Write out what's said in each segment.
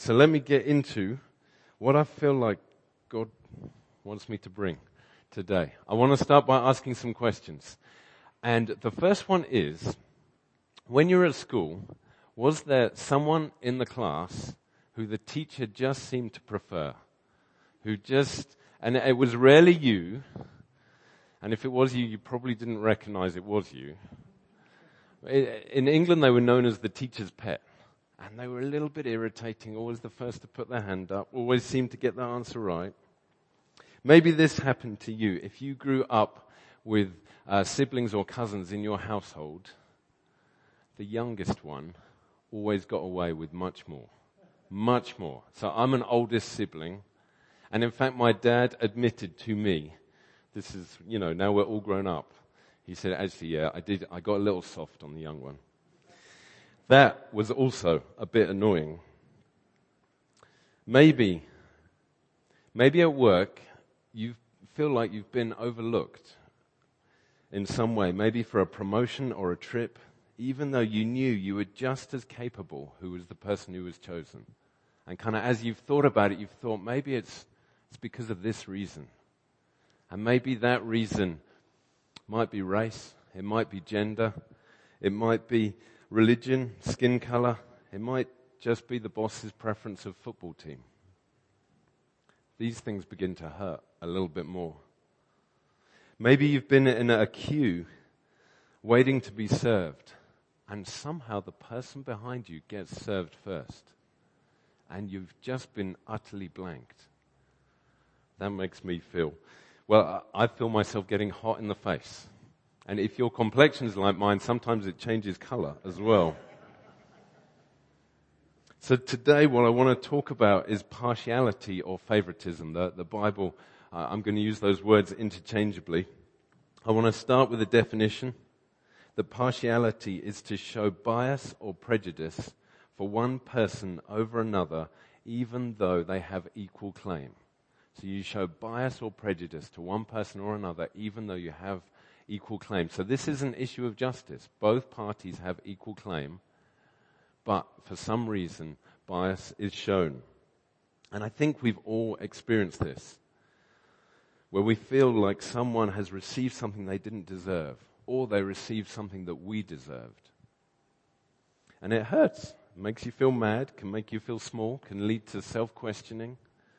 So let me get into what I feel like God wants me to bring today. I want to start by asking some questions. And the first one is, when you're at school, was there someone in the class who the teacher just seemed to prefer? And it was rarely you, and if it was you, you probably didn't recognize it was you. In England, they were known as the teacher's pet. And they were a little bit irritating, always the first to put their hand up, always seemed to get the answer right. Maybe this happened to you. If you grew up with siblings or cousins in your household, the youngest one always got away with much more. Much more. So I'm an oldest sibling. And in fact, my dad admitted to me, this is, now we're all grown up. He said, actually, yeah, I got a little soft on the young one. That was also a bit annoying. Maybe at work, you feel like you've been overlooked in some way, maybe for a promotion or a trip, even though you knew you were just as capable who was the person who was chosen. And kind of as you've thought about it, you've thought maybe it's because of this reason. And maybe that reason might be race, it might be gender, it might be religion, skin color, it might just be the boss's preference of football team. These things begin to hurt a little bit more. Maybe you've been in a queue waiting to be served, and somehow the person behind you gets served first, and you've just been utterly blanked. That makes me feel, I feel myself getting hot in the face. And if your complexion's like mine, sometimes it changes color as well. So today what I want to talk about is partiality or favoritism. The Bible, I'm going to use those words interchangeably. I want to start with a definition. That partiality is to show bias or prejudice for one person over another, even though they have equal claim. So you show bias or prejudice to one person or another, even though you have equal claim. So this is an issue of justice. Both parties have equal claim, but for some reason, bias is shown. And I think we've all experienced this, where we feel like someone has received something they didn't deserve, or they received something that we deserved. And it hurts. It makes you feel mad, can make you feel small, can lead to self-questioning.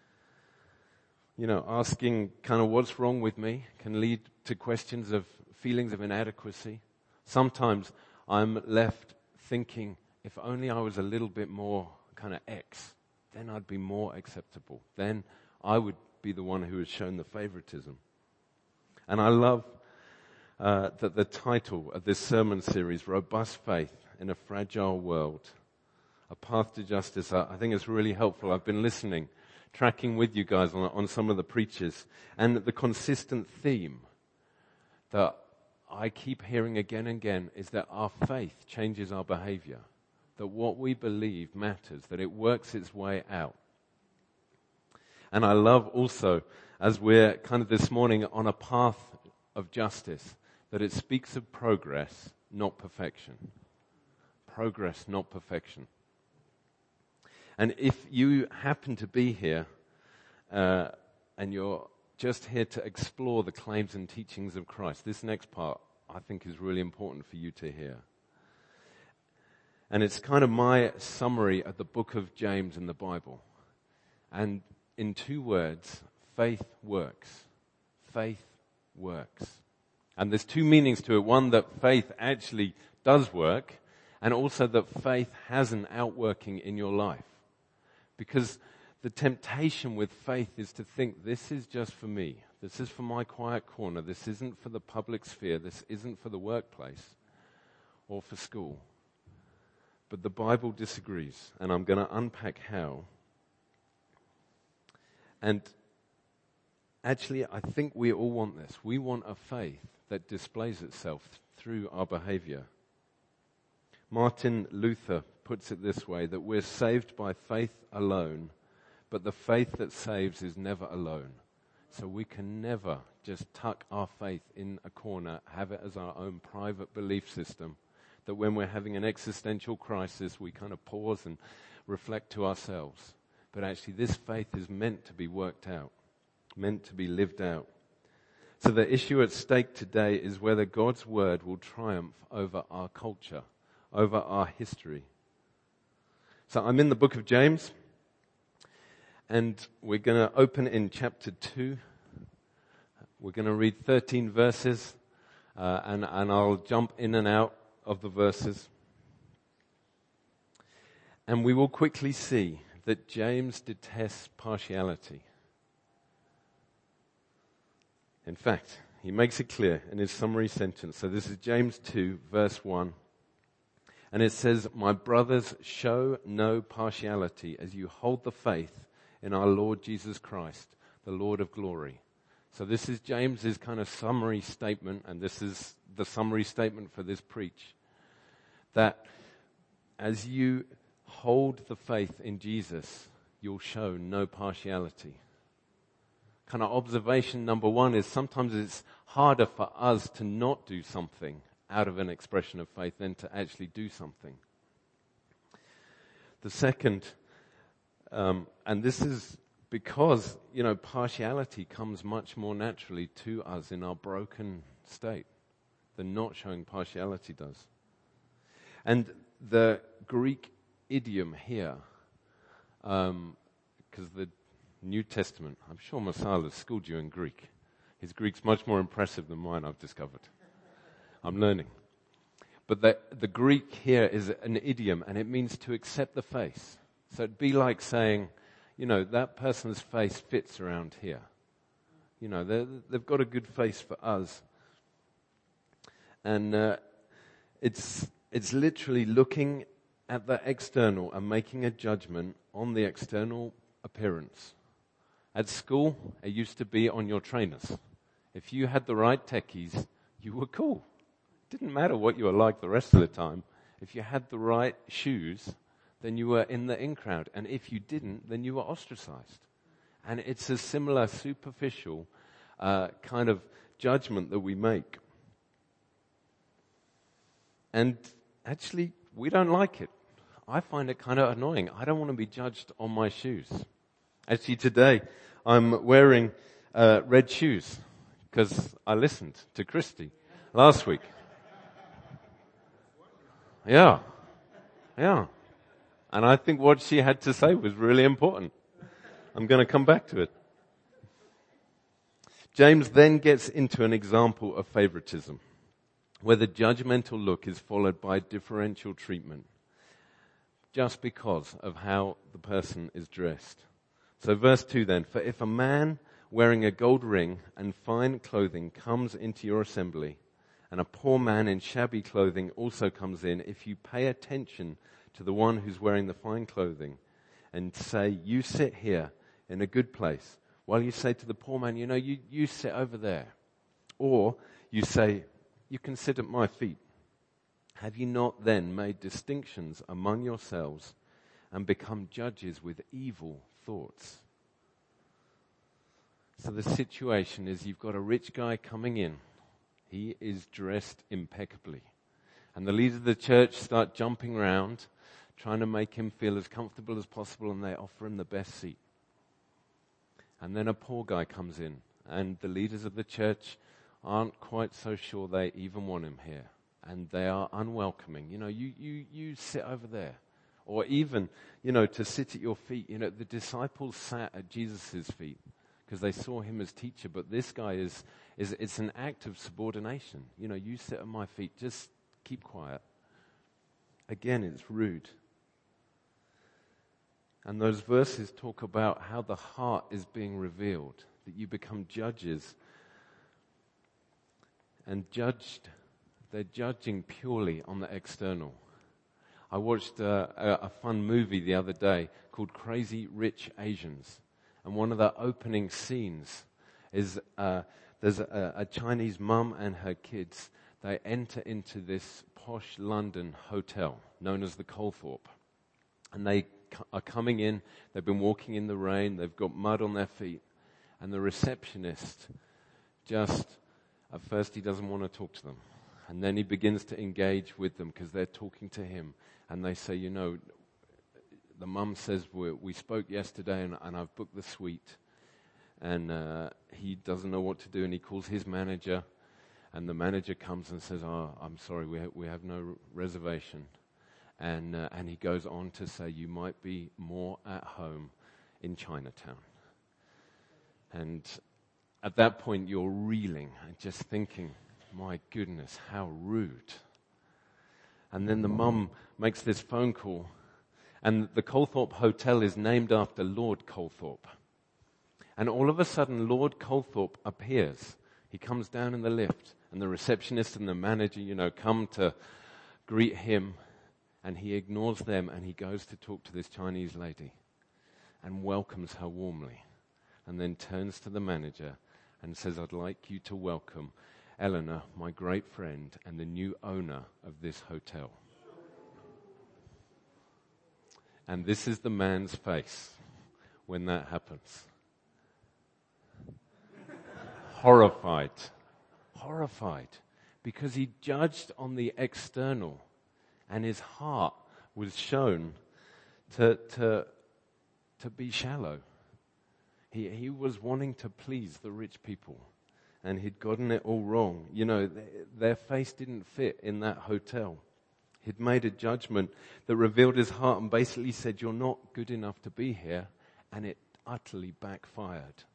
Asking kind of what's wrong with me can lead to questions of feelings of inadequacy. Sometimes I'm left thinking, if only I was a little bit more kind of X, then I'd be more acceptable. Then I would be the one who has shown the favoritism. And I love that the title of this sermon series, Robust Faith in a Fragile World, A Path to Justice, I think it's really helpful. I've been listening, tracking with you guys on some of the preachers, and the consistent theme that I keep hearing again and again is that our faith changes our behavior, that what we believe matters, that it works its way out. And I love also, as we're kind of this morning on a path of justice, that it speaks of progress, not perfection. Progress, not perfection. And if you happen to be here and you're just here to explore the claims and teachings of Christ, this next part I think is really important for you to hear. And it's kind of my summary of the book of James in the Bible. And in 2 words, faith works. Faith works. And there's 2 meanings to it. One, that faith actually does work, and also that faith has an outworking in your life. Because the temptation with faith is to think, this is just for me. This is for my quiet corner. This isn't for the public sphere. This isn't for the workplace or for school. But the Bible disagrees, and I'm going to unpack how. And actually, I think we all want this. We want a faith that displays itself through our behavior. Martin Luther puts it this way, that we're saved by faith alone, but the faith that saves is never alone. So we can never just tuck our faith in a corner, have it as our own private belief system, that when we're having an existential crisis, we kind of pause and reflect to ourselves. But actually this faith is meant to be worked out, meant to be lived out. So the issue at stake today is whether God's word will triumph over our culture, over our history. So I'm in the book of James, and we're going to open in chapter 2. We're going to read 13 verses, and I'll jump in and out of the verses. And we will quickly see that James detests partiality. In fact, he makes it clear in his summary sentence. So this is James 2, verse 1. And it says, "My brothers, show no partiality as you hold the faith in our Lord Jesus Christ, the Lord of glory." So this is James's kind of summary statement, and this is the summary statement for this preach. That as you hold the faith in Jesus, you'll show no partiality. Kind of observation number one is sometimes it's harder for us to not do something out of an expression of faith than to actually do something. The second, and this is because, partiality comes much more naturally to us in our broken state than not showing partiality does. And the Greek idiom here, because the New Testament, I'm sure Masala schooled you in Greek. His Greek's much more impressive than mine, I've discovered. I'm learning. But the Greek here is an idiom, and it means to accept the face. So it'd be like saying, that person's face fits around here. They've got a good face for us. And it's literally looking at the external and making a judgment on the external appearance. At school, it used to be on your trainers. If you had the right techies, you were cool. It didn't matter what you were like the rest of the time. If you had the right shoes, then you were in the in crowd. And if you didn't, then you were ostracized. And it's a similar superficial kind of judgment that we make. And actually, we don't like it. I find it kind of annoying. I don't want to be judged on my shoes. Actually, today, I'm wearing red shoes because I listened to Christy last week. Yeah. And I think what she had to say was really important. I'm going to come back to it. James then gets into an example of favoritism, where the judgmental look is followed by differential treatment, just because of how the person is dressed. So verse 2 then, "For if a man wearing a gold ring and fine clothing comes into your assembly, and a poor man in shabby clothing also comes in, if you pay attention to the one who's wearing the fine clothing, and say, 'You sit here in a good place,' while you say to the poor man, 'You sit over there,' or you say, 'You can sit at my feet,' have you not then made distinctions among yourselves and become judges with evil thoughts?" So the situation is you've got a rich guy coming in. He is dressed impeccably. And the leaders of the church start jumping around, trying to make him feel as comfortable as possible, and they offer him the best seat. And then a poor guy comes in, and the leaders of the church aren't quite so sure they even want him here. And they are unwelcoming. You sit over there. Or even, to sit at your feet. The disciples sat at Jesus' feet because they saw him as teacher. But this guy it's an act of subordination. You sit at my feet, just keep quiet. Again, it's rude. And those verses talk about how the heart is being revealed, that you become judges and judged. They're judging purely on the external. I watched a fun movie the other day called Crazy Rich Asians. And one of the opening scenes is there's a Chinese mum and her kids. They enter into this posh London hotel known as the Colthorpe. And they are coming in. They've been walking in the rain. They've got mud on their feet. And the receptionist just, at first he doesn't want to talk to them. And then he begins to engage with them because they're talking to him. And they say, the the mum says, we spoke yesterday and I've booked the suite. And he doesn't know what to do, and he calls his manager, and the manager comes and says, I'm sorry, we have no reservation. And he goes on to say, you might be more at home in Chinatown. And at that point, you're reeling and just thinking, my goodness, how rude. And then the mum makes this phone call, and the Colthorpe Hotel is named after Lord Colthorpe. And all of a sudden, Lord Colthorpe appears. He comes down in the lift, and the receptionist and the manager, come to greet him, and he ignores them, and he goes to talk to this Chinese lady and welcomes her warmly, and then turns to the manager and says, I'd like you to welcome Eleanor, my great friend, and the new owner of this hotel. And this is the man's face when that happens. Horrified, because he judged on the external, and his heart was shown to be shallow. He was wanting to please the rich people, and he'd gotten it all wrong. Their face didn't fit in that hotel. He'd made a judgment that revealed his heart and basically said, you're not good enough to be here, and it utterly backfired.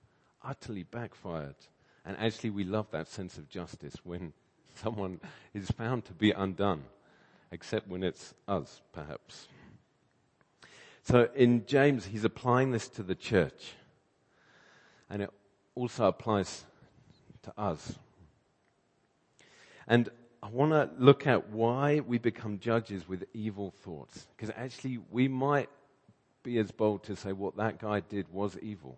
And actually, we love that sense of justice when someone is found to be undone, except when it's us, perhaps. So in James, he's applying this to the church, and it also applies to us. And I want to look at why we become judges with evil thoughts, because actually, we might be as bold to say what that guy did was evil.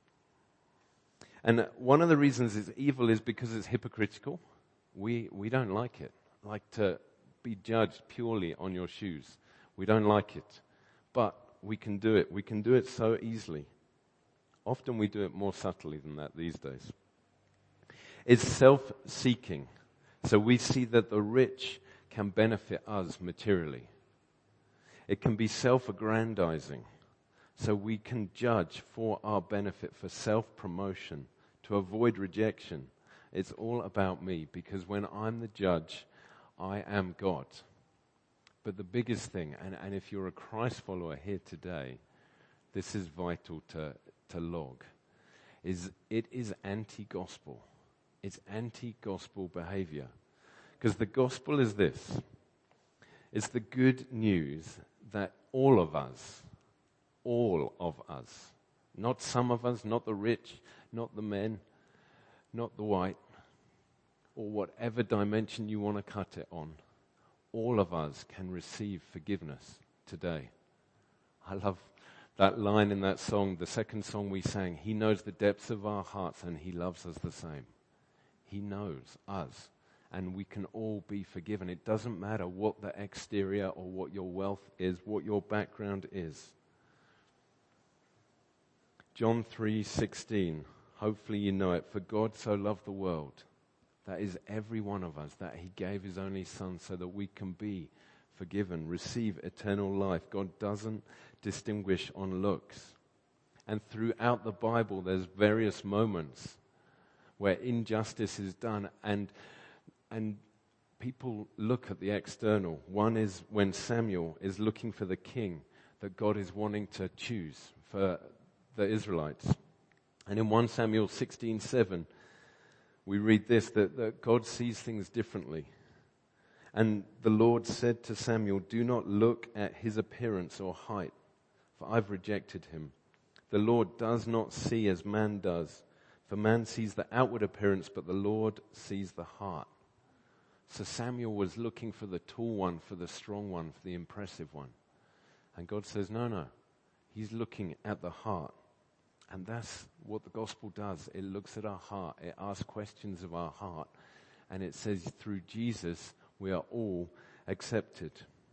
And one of the reasons it's evil is because it's hypocritical. We don't like it. Like to be judged purely on your shoes. We don't like it. But we can do it. We can do it so easily. Often we do it more subtly than that these days. It's self-seeking. So we see that the rich can benefit us materially. It can be self-aggrandizing. So we can judge for our benefit, for self-promotion, to avoid rejection. It's all about me, because when I'm the judge, I am God. But the biggest thing, and if you're a Christ follower here today, this is vital to log, is it is anti-gospel. It's anti-gospel behavior. Because the gospel is this. It's the good news that all of us, not some of us, not the rich, not the men, not the white, or whatever dimension you want to cut it on, all of us can receive forgiveness today. I love that line in that song, the second song we sang. He knows the depths of our hearts and he loves us the same. He knows us, and we can all be forgiven. It doesn't matter what the exterior or what your wealth is, what your background is. John 3:16, hopefully you know it. For God so loved the world, that is every one of us, that he gave his only son so that we can be forgiven, receive eternal life. God doesn't distinguish on looks. And throughout the Bible, there's various moments where injustice is done and people look at the external. One is when Samuel is looking for the king that God is wanting to choose for the Israelites. And in 1 Samuel 16:7, we read this, that God sees things differently. And the Lord said to Samuel, do not look at his appearance or height, for I've rejected him. The Lord does not see as man does, for man sees the outward appearance, but the Lord sees the heart. So Samuel was looking for the tall one, for the strong one, for the impressive one. And God says, no, he's looking at the heart. And that's what the gospel does. It looks at our heart. It asks questions of our heart. And it says through Jesus, we are all accepted.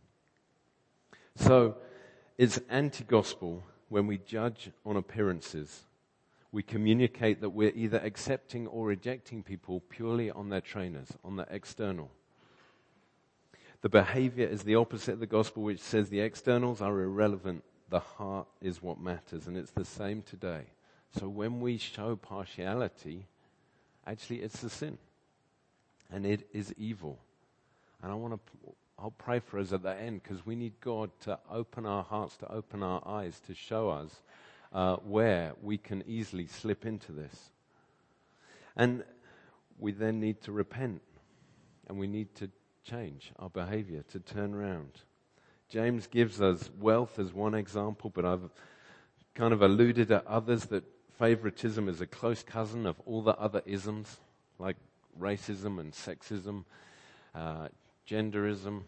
So it's anti-gospel when we judge on appearances. We communicate that we're either accepting or rejecting people purely on their trainers, on the external. The behavior is the opposite of the gospel, which says the externals are irrelevant the heart is what matters, and it's the same today. So when we show partiality, actually it's a sin, and it is evil. And I'll pray for us at the end, because we need God to open our hearts, to open our eyes, to show us where we can easily slip into this. And we then need to repent, and we need to change our behavior, to turn around. James gives us wealth as one example, but I've kind of alluded at others, that favoritism is a close cousin of all the other isms, like racism and sexism, genderism.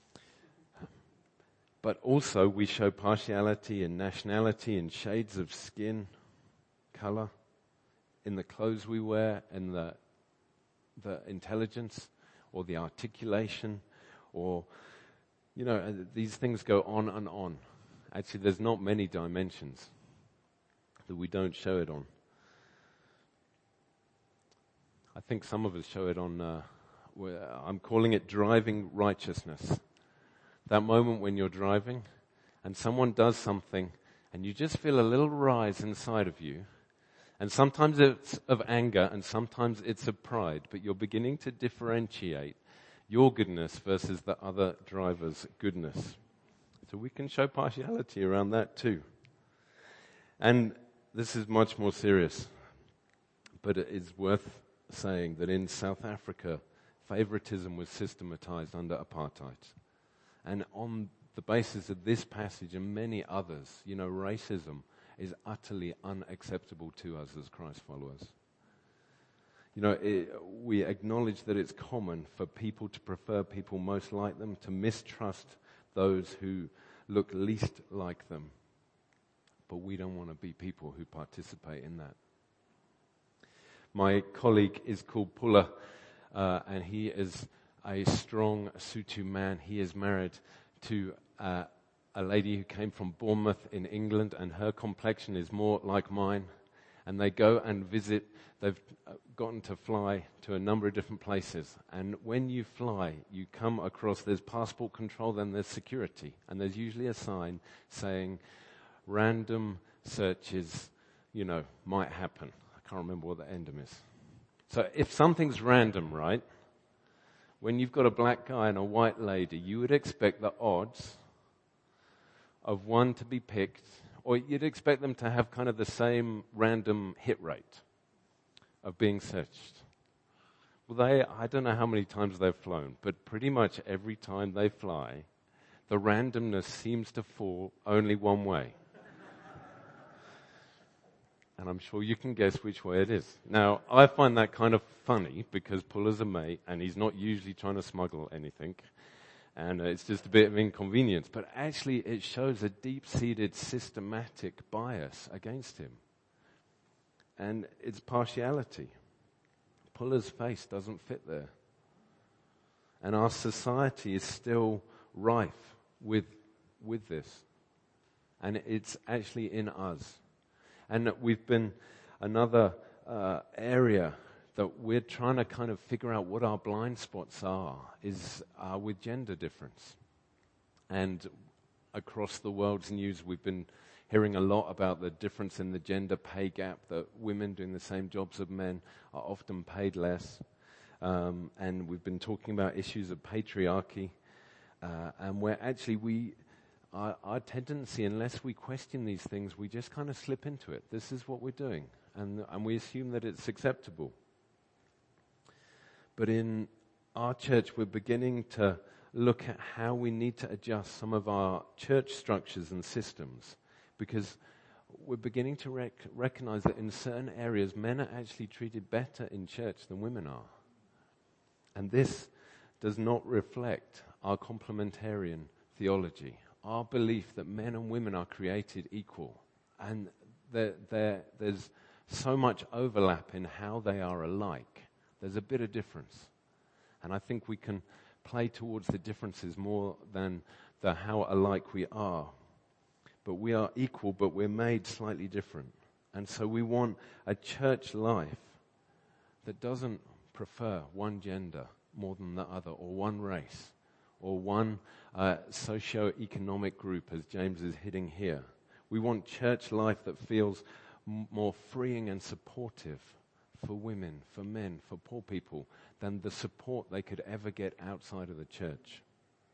But also we show partiality in nationality, in shades of skin, color, in the clothes we wear, in the intelligence or the articulation, or, these things go on and on. Actually, there's not many dimensions that we don't show it on. I think some of us show it on, I'm calling it driving righteousness. That moment when you're driving and someone does something and you just feel a little rise inside of you. And sometimes it's of anger and sometimes it's of pride, but you're beginning to differentiate your goodness versus the other driver's goodness. So we can show partiality around that too. And this is much more serious, but it is worth saying that in South Africa, favoritism was systematized under apartheid. And on the basis of this passage and many others, racism is utterly unacceptable to us as Christ followers. We acknowledge that it's common for people to prefer people most like them, to mistrust those who look least like them. But we don't want to be people who participate in that. My colleague is called Pula, and he is a strong Sotho man. He is married to a lady who came from Bournemouth in England, and her complexion is more like mine. And they go and visit. They've gotten to fly to a number of different places. And when you fly, you come across, there's passport control, then there's security. And there's usually a sign saying, random searches, might happen. I can't remember what the ending is. So if something's random, right, when you've got a black guy and a white lady, you would expect the odds of one to be picked, or you'd expect them to have kind of the same random hit rate of being searched. Well, I don't know how many times they've flown, but pretty much every time they fly, the randomness seems to fall only one way. And I'm sure you can guess which way it is. Now, I find that kind of funny because Pula's a mate and he's not usually trying to smuggle anything. And it's just a bit of inconvenience. But actually, it shows a deep-seated systematic bias against him. And it's partiality. Pula's face doesn't fit there. And our society is still rife with this. And it's actually in us. And we've been another area that we're trying to kind of figure out what our blind spots are, is with gender difference. And across the world's news, we've been hearing a lot about the difference in the gender pay gap, that women doing the same jobs as men are often paid less. And we've been talking about issues of patriarchy, and where actually our tendency, unless we question these things, we just kind of slip into it. This is what we're doing, and we assume that it's acceptable. But in our church, we're beginning to look at how we need to adjust some of our church structures and systems, because we're beginning to recognize that in certain areas, men are actually treated better in church than women are. And this does not reflect our complementarian theology, our belief that men and women are created equal. And there's so much overlap in how they are alike. There's a bit of difference. And I think we can play towards the differences more than the how alike we are. But we are equal, but we're made slightly different. And so we want a church life that doesn't prefer one gender more than the other, or one race, or one socio-economic group, as James is hitting here. We want church life that feels more freeing and supportive for women, for men, for poor people, than the support they could ever get outside of the church.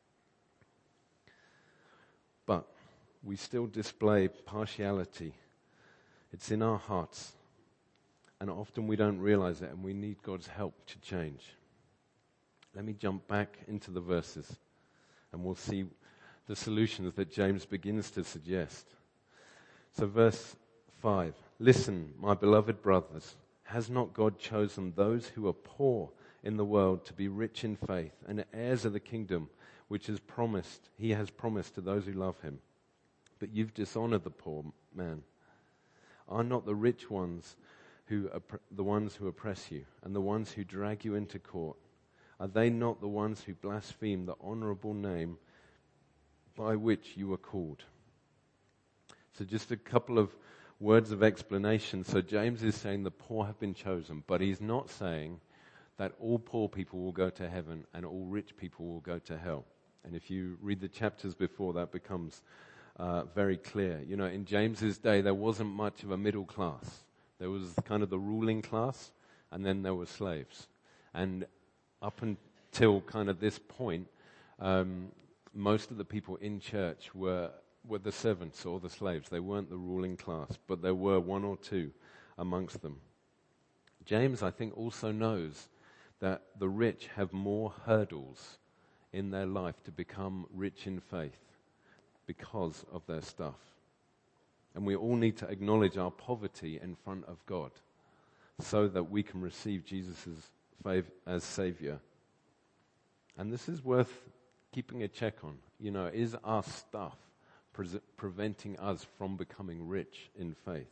But we still display partiality. It's in our hearts. And often we don't realize it, and we need God's help to change. Let me jump back into the verses, and we'll see the solutions that James begins to suggest. So verse 5, "Listen, my beloved brothers, has not God chosen those who are poor in the world to be rich in faith and heirs of the kingdom which he has promised to those who love him? But you've dishonored the poor man. Are not the rich ones the ones who oppress you, and the ones who drag you into court? Are they not the ones who blaspheme the honorable name by which you were called?" So just a couple of words of explanation. So James is saying the poor have been chosen, but he's not saying that all poor people will go to heaven and all rich people will go to hell. And if you read the chapters before, that becomes very clear. You know, in James's day, there wasn't much of a middle class. There was kind of the ruling class, and then there were slaves. And up until kind of this point, most of the people in church were the servants or the slaves. They weren't the ruling class, but there were one or two amongst them. James, I think, also knows that the rich have more hurdles in their life to become rich in faith because of their stuff. And we all need to acknowledge our poverty in front of God so that we can receive Jesus' faith as Savior. And this is worth keeping a check on. You know, is our stuff preventing us from becoming rich in faith?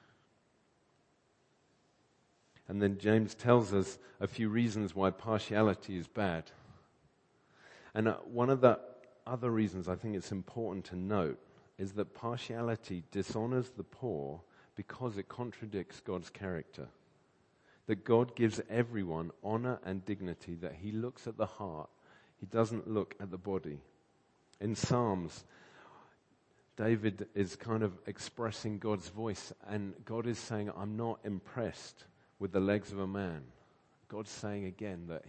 And then James tells us a few reasons why partiality is bad. And one of the other reasons I think it's important to note is that partiality dishonors the poor because it contradicts God's character. That God gives everyone honor and dignity, that he looks at the heart, he doesn't look at the body. In Psalms, David is kind of expressing God's voice, and God is saying, I'm not impressed with the legs of a man. God's saying again that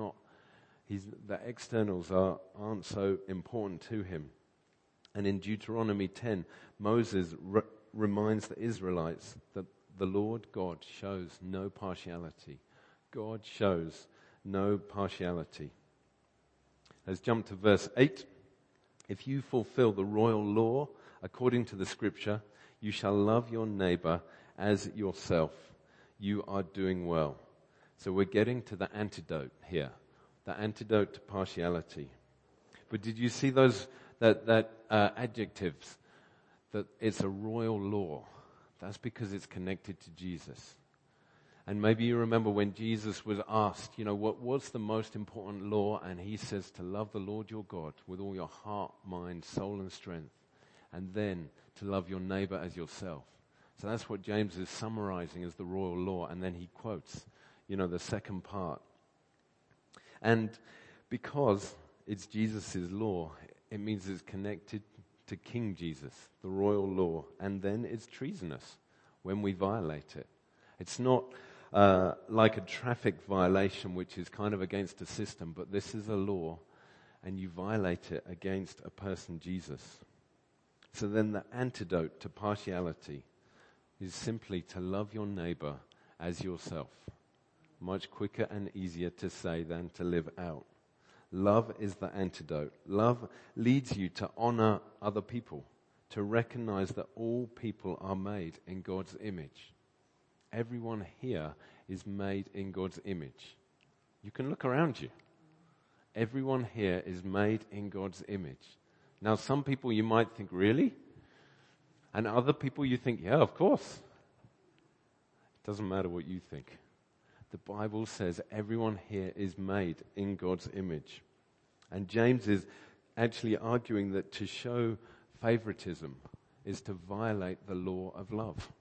the externals aren't so important to him. And in Deuteronomy 10, Moses reminds the Israelites that the Lord God shows no partiality. God shows no partiality. Let's jump to verse 8. "If you fulfill the royal law according to the scripture, you shall love your neighbor as yourself. You are doing well." So we're getting to the antidote here, the antidote to partiality. But did you see those adjectives? That it's a royal law. That's because it's connected to Jesus. And maybe you remember when Jesus was asked, you know, what's the most important law? And he says to love the Lord your God with all your heart, mind, soul, and strength. And then to love your neighbor as yourself. So that's what James is summarizing as the royal law. And then he quotes, you know, the second part. And because it's Jesus' law, it means it's connected to King Jesus, the royal law. And then it's treasonous when we violate it. It's not like a traffic violation, which is kind of against the system, but this is a law, and you violate it against a person, Jesus. So then the antidote to partiality is simply to love your neighbor as yourself. Much quicker and easier to say than to live out. Love is the antidote. Love leads you to honor other people, to recognize that all people are made in God's image. Everyone here is made in God's image. You can look around you. Everyone here is made in God's image. Now, some people you might think, really? And other people you think, yeah, of course. It doesn't matter what you think. The Bible says everyone here is made in God's image. And James is actually arguing that to show favoritism is to violate the law of love.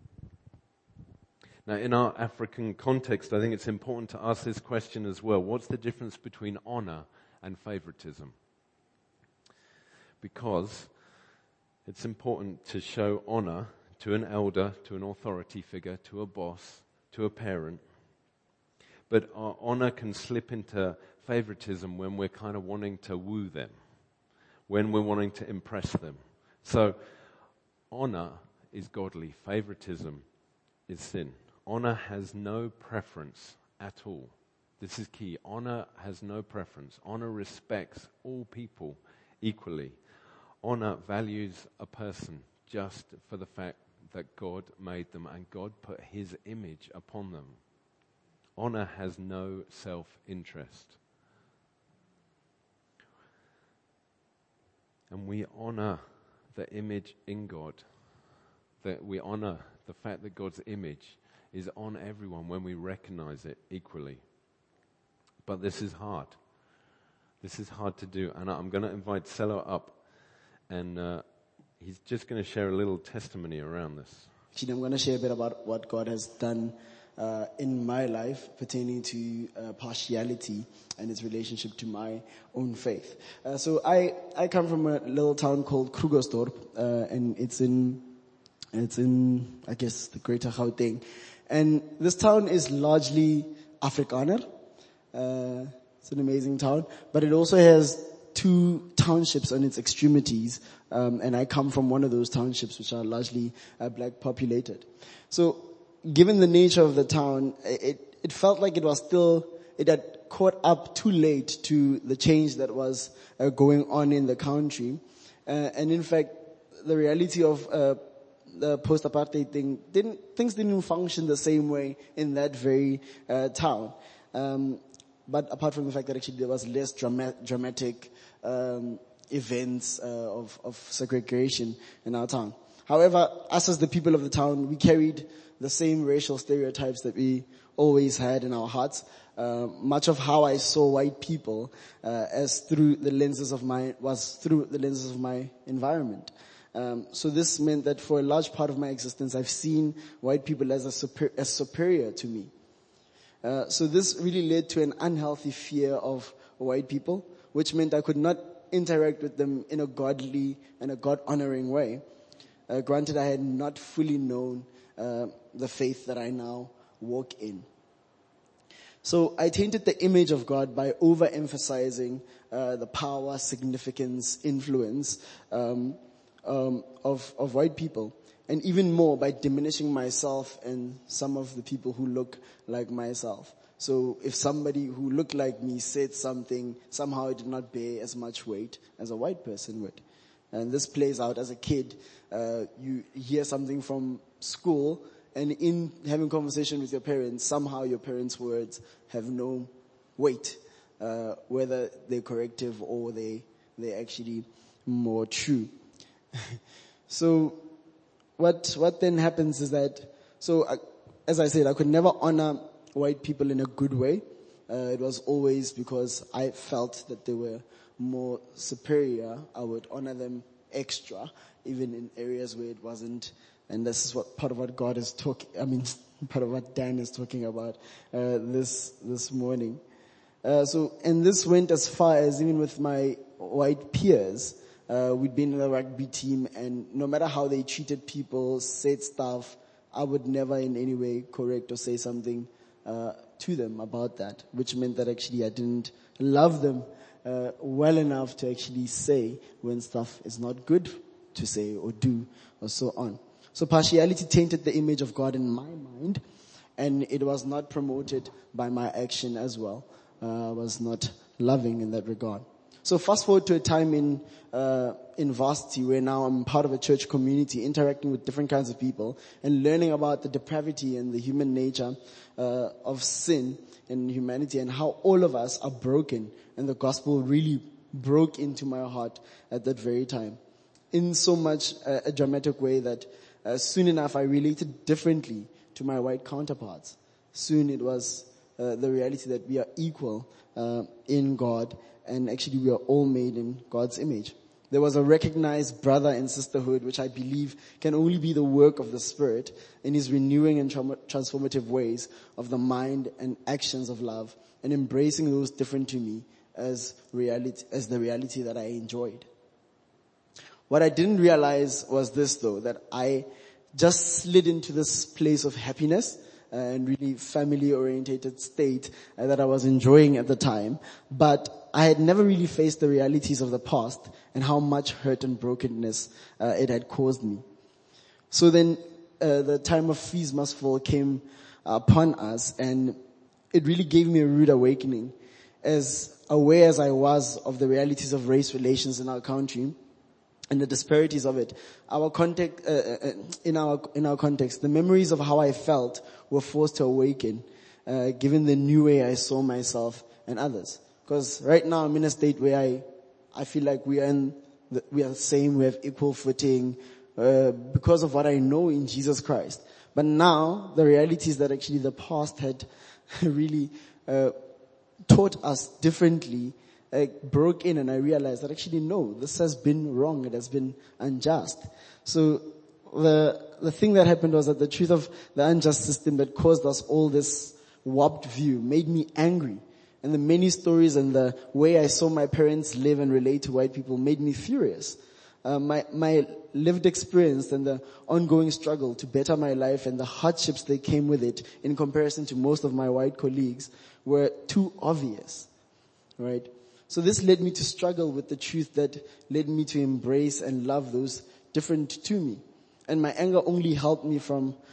Now, in our African context, I think it's important to ask this question as well. What's the difference between honor and favoritism. Because it's important to show honor to an elder, to an authority figure, to a boss, to a parent. But our honor can slip into favoritism when we're kind of wanting to woo them, when we're wanting to impress them. So honor is godly, favoritism is sin. Honor has no preference at all. This is key. Honor has no preference. Honor respects all people equally. Honor values a person just for the fact that God made them and God put His image upon them. Honor has no self-interest. And we honor the image in God. That we honor the fact that God's image is on everyone when we recognize it equally. But this is hard. This is hard to do. And I'm going to invite Selo up. And he's just going to share a little testimony around this. Actually, I'm going to share a bit about what God has done in my life pertaining to partiality and its relationship to my own faith. So I come from a little town called Krugersdorp, and it's in I guess the Greater Gauteng, and this town is largely Afrikaner. It's an amazing town, but it also has 2 townships on its extremities, and I come from one of those townships which are largely black populated. So given the nature of the town, it felt like it had caught up too late to the change that was going on in the country. And in fact, the reality of the post-apartheid thing, things didn't function the same way in that very town. But apart from the fact that actually there was less dramatic events of segregation in our town. However, us as the people of the town, we carried the same racial stereotypes that we always had in our hearts. Much of how I saw white people was through the lenses of my environment. So this meant that for a large part of my existence, I've seen white people as superior to me. So this really led to an unhealthy fear of white people, which meant I could not interact with them in a godly and a God-honoring way. Granted, I had not fully known the faith that I now walk in. So I tainted the image of God by overemphasizing the power, significance, influence of white people. And even more by diminishing myself and some of the people who look like myself. So if somebody who looked like me said something, somehow it did not bear as much weight as a white person would. And this plays out as a kid. You hear something from school, and in having conversation with your parents, somehow your parents' words have no weight, whether they're corrective or they're actually more true. So what then happens is that, as I said, I could never honor white people in a good way. It was always because I felt that they were more superior. I would honor them extra, even in areas where it wasn't. And this is part of what God is part of what Dan is talking about this morning. And this went as far as even with my white peers. We'd been in a rugby team, and no matter how they treated people, said stuff, I would never in any way correct or say something to them about that, which meant that actually I didn't love them well enough to actually say when stuff is not good to say or do or so on. So partiality tainted the image of God in my mind, and it was not promoted by my action as well. I was not loving in that regard. So fast forward to a time in varsity where now I'm part of a church community, interacting with different kinds of people and learning about the depravity and the human nature of sin in humanity and how all of us are broken. And the gospel really broke into my heart at that very time in so much a dramatic way that soon enough I related differently to my white counterparts. Soon it was the reality that we are equal in God, and actually we are all made in God's image. There was a recognized brother and sisterhood, which I believe can only be the work of the Spirit in His renewing and transformative ways of the mind and actions of love, and embracing those different to me as the reality that I enjoyed. What I didn't realize was this though, that I just slid into this place of happiness and really family orientated state that I was enjoying at the time. But I had never really faced the realities of the past and how much hurt and brokenness it had caused me. So then the time of Fees Must Fall came upon us, and it really gave me a rude awakening. As aware as I was of the realities of race relations in our country and the disparities of it, in our context, the memories of how I felt were forced to awaken, given the new way I saw myself and others. Because right now I'm in a state where I feel like we are the same, we have equal footing, because of what I know in Jesus Christ. But now the reality is that actually the past had really taught us differently, broke in, and I realized that actually no, this has been wrong, it has been unjust. So the thing that happened was that the truth of the unjust system that caused us all this warped view made me angry. And the many stories and the way I saw my parents live and relate to white people made me furious. My lived experience and the ongoing struggle to better my life and the hardships that came with it in comparison to most of my white colleagues were too obvious, right? So this led me to struggle with the truth that led me to embrace and love those different to me. And my anger only helped me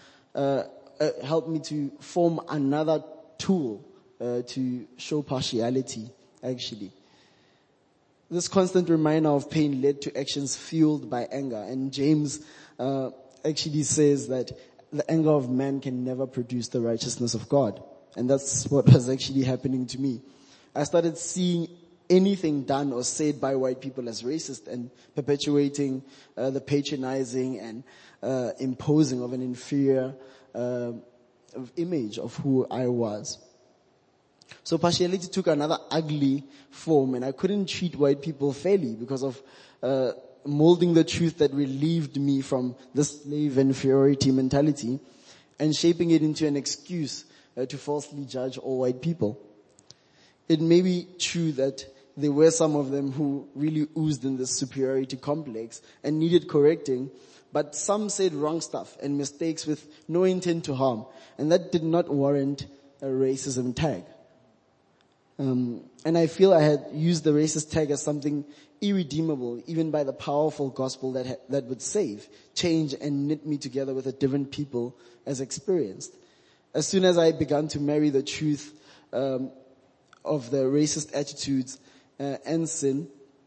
to form another tool to show partiality, actually. This constant reminder of pain led to actions fueled by anger. And James actually says that the anger of man can never produce the righteousness of God. And that's what was actually happening to me. I started seeing anything done or said by white people as racist and perpetuating the patronizing and imposing of an inferior image of who I was. So partiality took another ugly form, and I couldn't treat white people fairly because of molding the truth that relieved me from the slave inferiority mentality and shaping it into an excuse to falsely judge all white people. It may be true that there were some of them who really oozed in this superiority complex and needed correcting, but some said wrong stuff and mistakes with no intent to harm, and that did not warrant a racism tag. And I feel I had used the racist tag as something irredeemable, even by the powerful gospel that would save, change, and knit me together with a different people as experienced. As soon as I began to marry the truth of the racist attitudes and sin,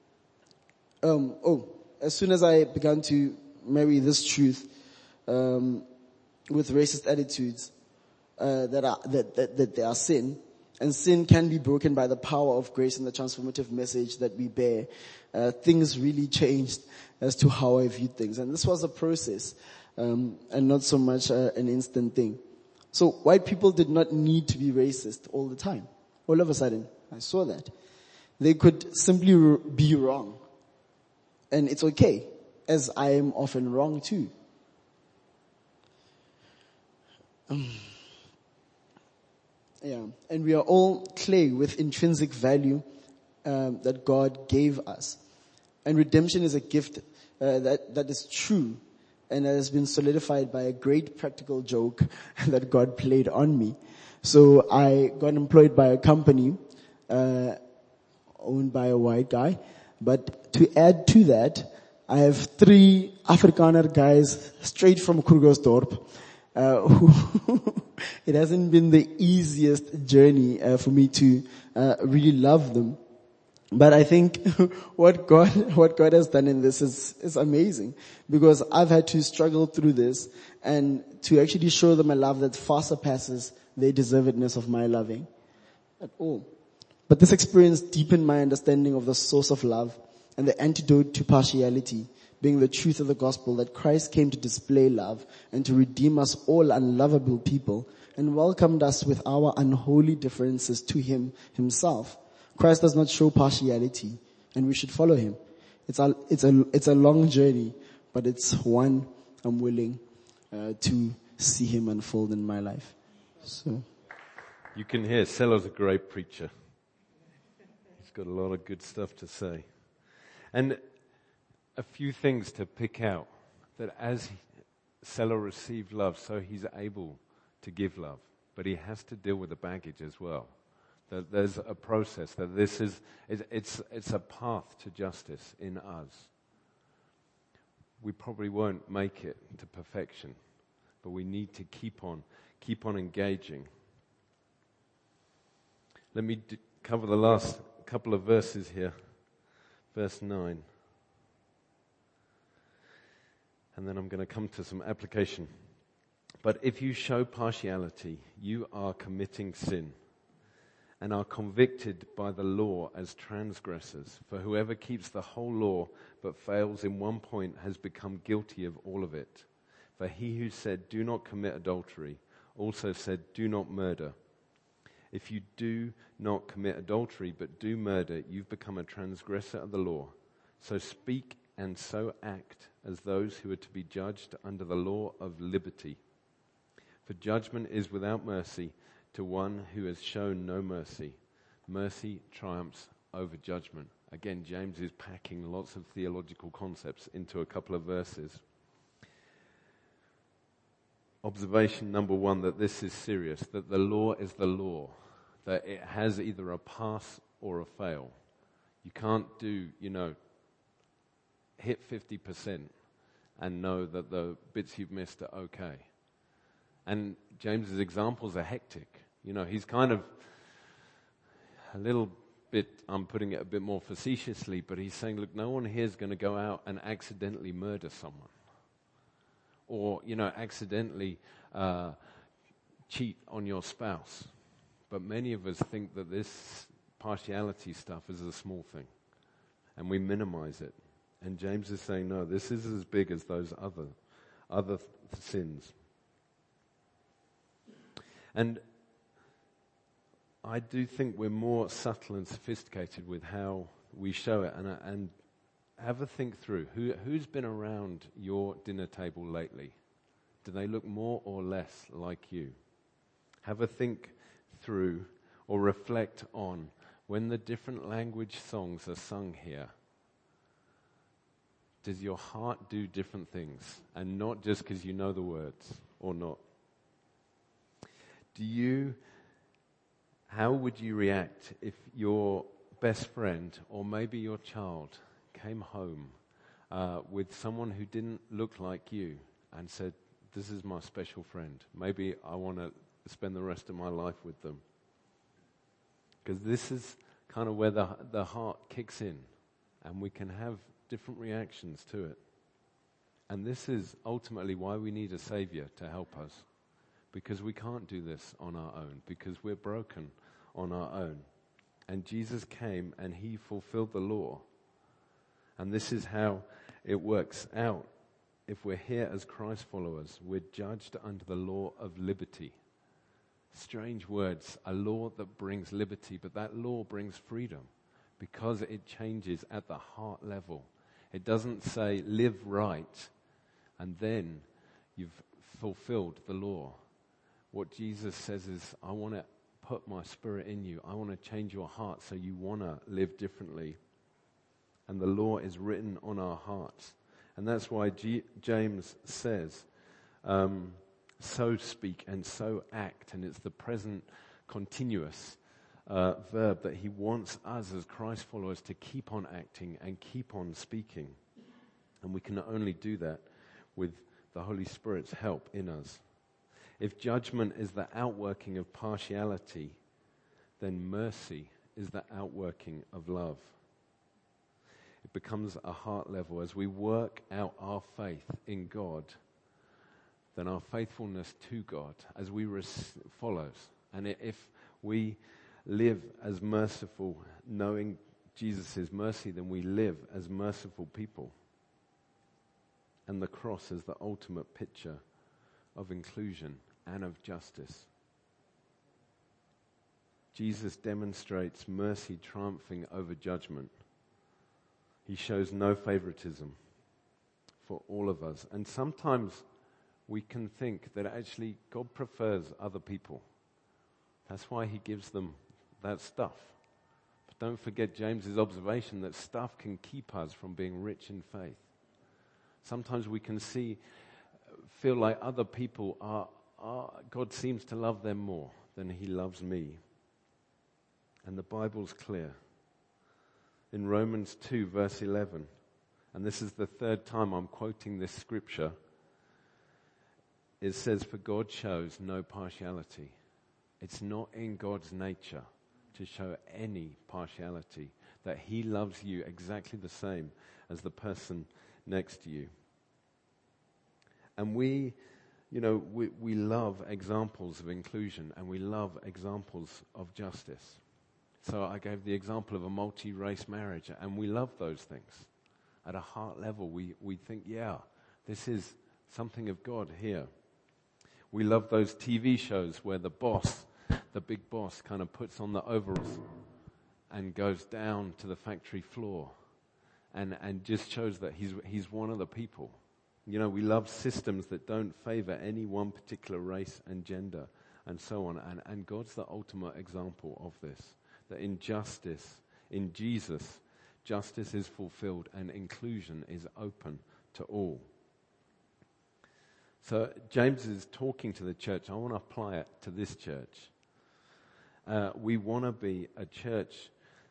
as soon as I began to marry this truth with racist attitudes that they are sin, and sin can be broken by the power of grace and the transformative message that we bear, things really changed as to how I viewed things. And this was a process, and not so much an instant thing. So white people did not need to be racist all the time. All of a sudden, I saw that. They could simply be wrong. And it's okay, as I am often wrong too. And we are all clay with intrinsic value that God gave us. And redemption is a gift that is true and that has been solidified by a great practical joke that God played on me. So I got employed by a company owned by a white guy. But to add to that, I have 3 Afrikaner guys straight from Krugersdorp who it hasn't been the easiest journey for me to really love them. But I think what God has done in this is amazing, because I've had to struggle through this and to actually show them a love that far surpasses their deservedness of my loving at all. But this experience deepened my understanding of the source of love and the antidote to partiality, being the truth of the gospel that Christ came to display love and to redeem us all unlovable people and welcomed us with our unholy differences to Him Himself. Christ does not show partiality, and we should follow Him. It's a long journey, but it's one I'm willing to see Him unfold in my life. So you can hear Sello's a great preacher. He's got a lot of good stuff to say. And a few things to pick out, that as Selah received love, so he's able to give love. But he has to deal with the baggage as well. That there's a process, that this is, it's a path to justice in us. We probably won't make it to perfection, but we need to keep on engaging. Let me cover the last couple of verses here. Verse 9. And then I'm going to come to some application. But if you show partiality, you are committing sin and are convicted by the law as transgressors. For whoever keeps the whole law but fails in one point has become guilty of all of it. For he who said, do not commit adultery, also said, do not murder. If you do not commit adultery but do murder, you've become a transgressor of the law. So speak and so act as those who are to be judged under the law of liberty. For judgment is without mercy to one who has shown no mercy. Mercy triumphs over judgment. Again, James is packing lots of theological concepts into a couple of verses. Observation number one, that this is serious, that the law is the law, that it has either a pass or a fail. You can't do, hit 50% and know that the bits you've missed are okay. And James's examples are hectic. He's kind of a little bit, I'm putting it a bit more facetiously, but he's saying, look, no one here is going to go out and accidentally murder someone. Or, accidentally cheat on your spouse. But many of us think that this partiality stuff is a small thing. And we minimize it. And James is saying, no, this is as big as those other sins. And I do think we're more subtle and sophisticated with how we show it. And have a think through. Who's been around your dinner table lately? Do they look more or less like you? Have a think through or reflect on when the different language songs are sung here. Does your heart do different things? And not just because you know the words or not. How would you react if your best friend or maybe your child came home with someone who didn't look like you and said, this is my special friend. Maybe I want to spend the rest of my life with them. Because this is kind of where the heart kicks in and we can have different reactions to it. And this is ultimately why we need a Savior to help us. Because we can't do this on our own. Because we're broken on our own. And Jesus came and he fulfilled the law. And this is how it works out. If we're here as Christ followers, we're judged under the law of liberty. Strange words, a law that brings liberty, but that law brings freedom because it changes at the heart level. It doesn't say live right and then you've fulfilled the law. What Jesus says is, I want to put my spirit in you. I want to change your heart so you want to live differently. And the law is written on our hearts. And that's why James says, so speak and so act. And it's the present continuous verb that he wants us as Christ followers to keep on acting and keep on speaking. And we can only do that with the Holy Spirit's help in us. If judgment is the outworking of partiality, then mercy is the outworking of love. It becomes a heart level. As we work out our faith in God, then our faithfulness to God, as we follows. And if we live as merciful, knowing Jesus' mercy, then we live as merciful people. And the cross is the ultimate picture of inclusion and of justice. Jesus demonstrates mercy triumphing over judgment. He shows no favoritism for all of us. And sometimes we can think that actually God prefers other people. That's why he gives them that stuff. Don't forget James's observation that stuff can keep us from being rich in faith. Sometimes we can feel like other people God seems to love them more than he loves me. And the Bible's clear. In Romans 2, verse 11, and this is the third time I'm quoting this scripture, it says, "For God shows no partiality." It's not in God's nature to show any partiality, that he loves you exactly the same as the person next to you. And we love examples of inclusion, and we love examples of justice. So I gave the example of a multi-race marriage, and we love those things. At a heart level, we think, yeah, this is something of God here. We love those TV shows where the big boss kind of puts on the overalls and goes down to the factory floor and just shows that he's one of the people. You know, we love systems that don't favor any one particular race and gender and so on. And God's the ultimate example of this. That in justice, in Jesus, justice is fulfilled and inclusion is open to all. So James is talking to the church. I want to apply it to this church. We want to be a church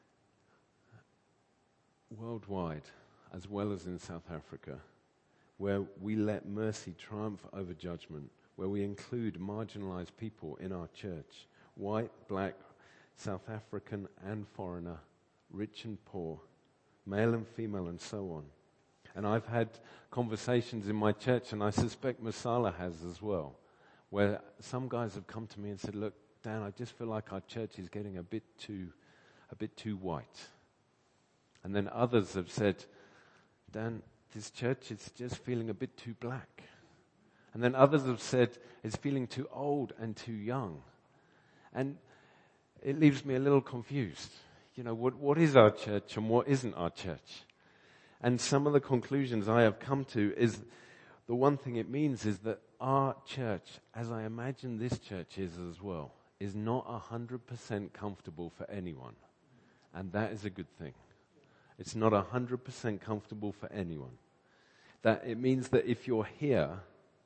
worldwide, as well as in South Africa, where we let mercy triumph over judgment, where we include marginalized people in our church, white, black, South African and foreigner, rich and poor, male and female, and so on. And I've had conversations in my church, and I suspect Masala has as well, where some guys have come to me and said, "Look, Dan, I just feel like our church is getting a bit too white." And then others have said, "Dan, this church is just feeling a bit too black." And then others have said, "It's feeling too old and too young." And it leaves me a little confused. You know, what is our church and what isn't our church? And some of the conclusions I have come to is the one thing it means is that our church, as I imagine this church is as well, is not 100% comfortable for anyone. And that is a good thing. It's not 100% comfortable for anyone. That it means that if you're here,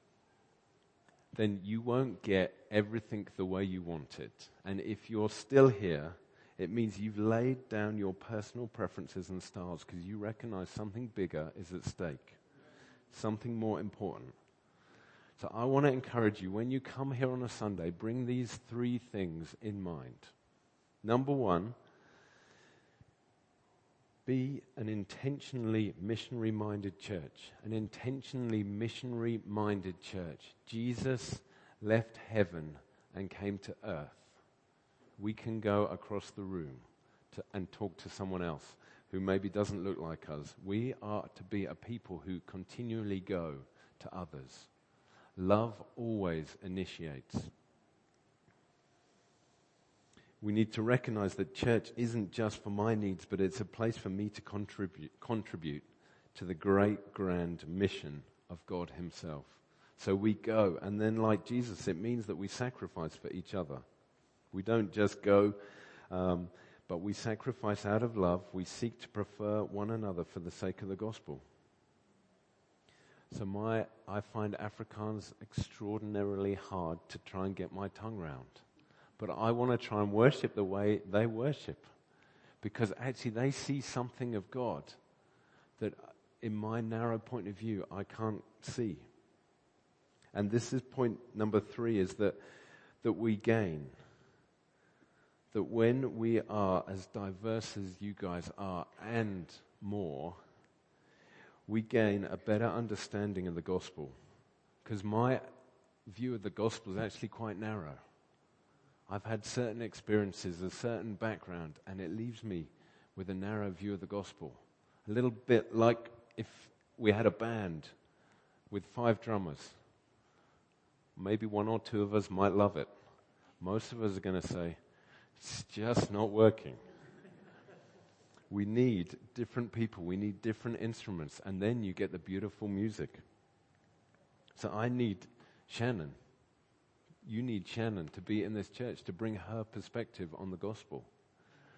then you won't get everything the way you want it. And if you're still here, it means you've laid down your personal preferences and styles because you recognize something bigger is at stake, something more important. So I want to encourage you, when you come here on a Sunday, bring these 3 things in mind. Number 1, be an intentionally missionary-minded church. An intentionally missionary-minded church. Jesus left heaven and came to earth. We can go across the room and talk to someone else who maybe doesn't look like us. We are to be a people who continually go to others. Love always initiates. We need to recognize that church isn't just for my needs, but it's a place for me to contribute to the great, grand mission of God himself. So we go, and then like Jesus, it means that we sacrifice for each other. We don't just go, but we sacrifice out of love. We seek to prefer one another for the sake of the gospel. So I find Afrikaans extraordinarily hard to try and get my tongue round. But I want to try and worship the way they worship. Because actually they see something of God that in my narrow point of view I can't see. And this is point number 3, is that we gain. That when we are as diverse as you guys are and more, we gain a better understanding of the gospel. Because my view of the gospel is actually quite narrow. I've had certain experiences, a certain background, and it leaves me with a narrow view of the gospel. A little bit like if we had a band with 5 drummers. Maybe 1 or 2 of us might love it. Most of us are going to say, it's just not working. We need different people. We need different instruments. And then you get the beautiful music. So I need Shannon. You need Shannon to be in this church, to bring her perspective on the gospel.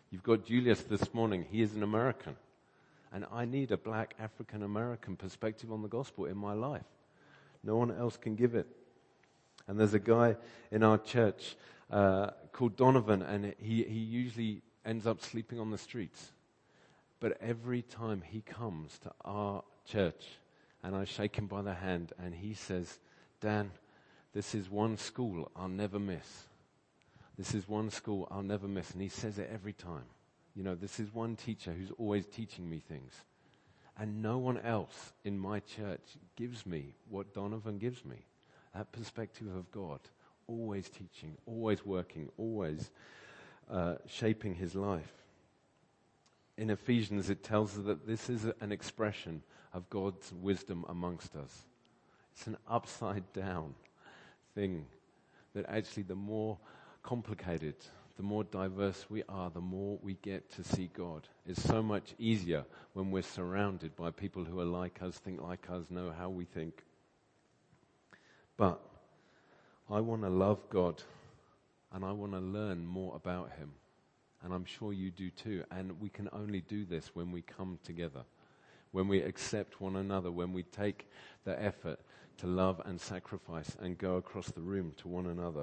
You've got Julius this morning. He is an American. And I need a black African-American perspective on the gospel in my life. No one else can give it. And there's a guy in our church called Donovan, and he usually ends up sleeping on the streets. But every time he comes to our church, and I shake him by the hand, and he says, Dan, this is one school I'll never miss. This is one school I'll never miss. And he says it every time. You know, this is one teacher who's always teaching me things. And no one else in my church gives me what Donovan gives me. That perspective of God, always teaching, always working, always shaping his life. In Ephesians, it tells us that this is an expression of God's wisdom amongst us. It's an upside down thing that actually the more complicated, the more diverse we are, the more we get to see God. It's so much easier when we're surrounded by people who are like us, think like us, know how we think. But I want to love God, and I want to learn more about him. And I'm sure you do too. And we can only do this when we come together, when we accept one another, when we take the effort to love and sacrifice and go across the room to one another.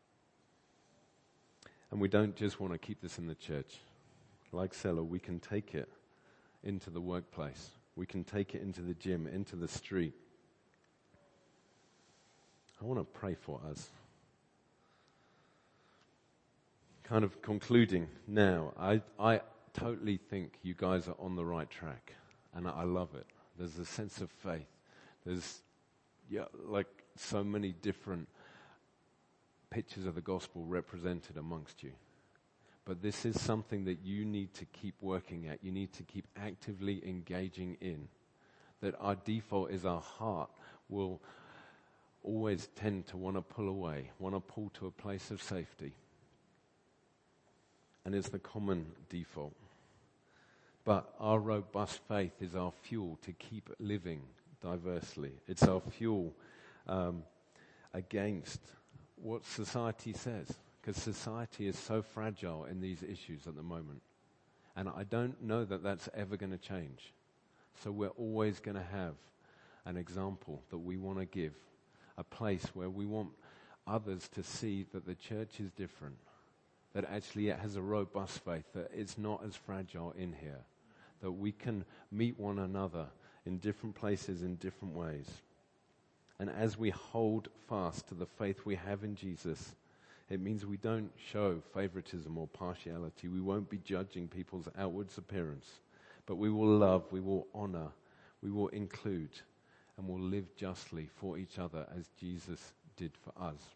And we don't just want to keep this in the church. Like Selah, we can take it into the workplace. We can take it into the gym, into the street. I want to pray for us. Kind of concluding now, I totally think you guys are on the right track. And I love it. There's a sense of faith. There's like so many different pictures of the gospel represented amongst you. But this is something that you need to keep working at. You need to keep actively engaging in. That our default is our heart will always tend to want to pull away, want to pull to a place of safety. And it's the common default. But our robust faith is our fuel to keep living diversely. It's our fuel against what society says, because society is so fragile in these issues at the moment. And I don't know that that's ever going to change. So we're always going to have an example that we want to give, a place where we want others to see that the church is different, that actually it has a robust faith, that it's not as fragile in here, that we can meet one another in different places in different ways. And as we hold fast to the faith we have in Jesus, it means we don't show favoritism or partiality. We won't be judging people's outward appearance, but we will love, we will honor, we will include, and will live justly for each other as Jesus did for us.